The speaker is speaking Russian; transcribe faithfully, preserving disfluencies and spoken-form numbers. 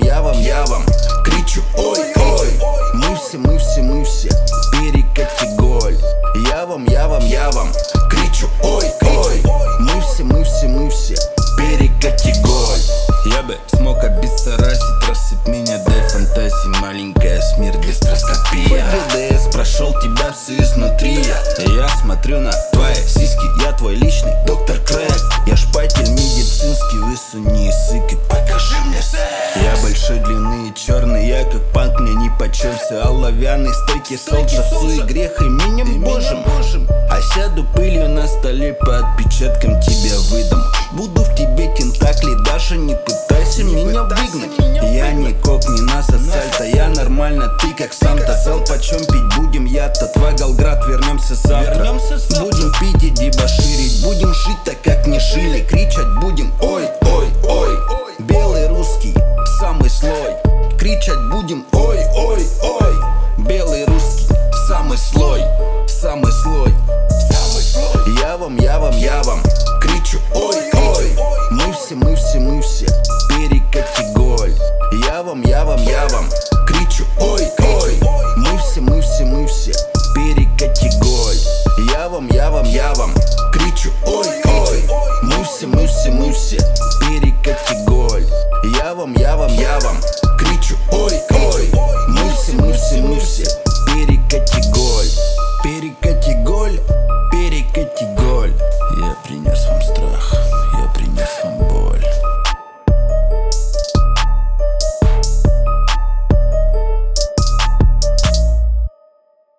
я вам, я вам кричу: ой, ой. Мы все, мы все, мы все перекатегорь. Я вам, я вам, я вам кричу: ой, ой. Мы все, мы все, мы все перекатегорь. Я бы смог обессарасить, рассыпь меня, дай фантазии. Маленькая смерть, гастроскопия. ДДС прошел тебя все изнутри. Я смотрю на твои сиськи, я твой личный доктор Крэк. Я шпатель медицинский, высуни язык и покажи мне секс. Я большой длины и черный, я как панк, мне ни почем. Все оловянные стойки, солджа, суи, грех именем Божьим. А сяду пылью на столе, по отпечаткам тебя выдам. Буду в тебе тентакли, даже не пытайся меня выгнать. Я не коп, не нас ассальта, я нормально, ты как Санта. Зал почем пить будем, я-то твой Голград, вернемся завтра. Будем пить и дебоширить, будем жить так, как не жили. Кричать будем: ой, ой, ой. Белый русский, самый слой. Кричать будем: ой, ой, ой. Белый русский, самый слой, самый слой, самый слой. Я вам, я вам, я вам кричу: ой, ой. Мы все, мы все, мы все перекатегорь. Я вам, я вам, я вам кричу: ой, ой. Мы все, мы все, мы все перекатегорь. Я вам, я вам, я вам кричу: ой, ой. Мы все, мы все, мы все перекатегорь. Я вам, я вам, я вам кричу: ой, ой. Мы все, мы все, мы все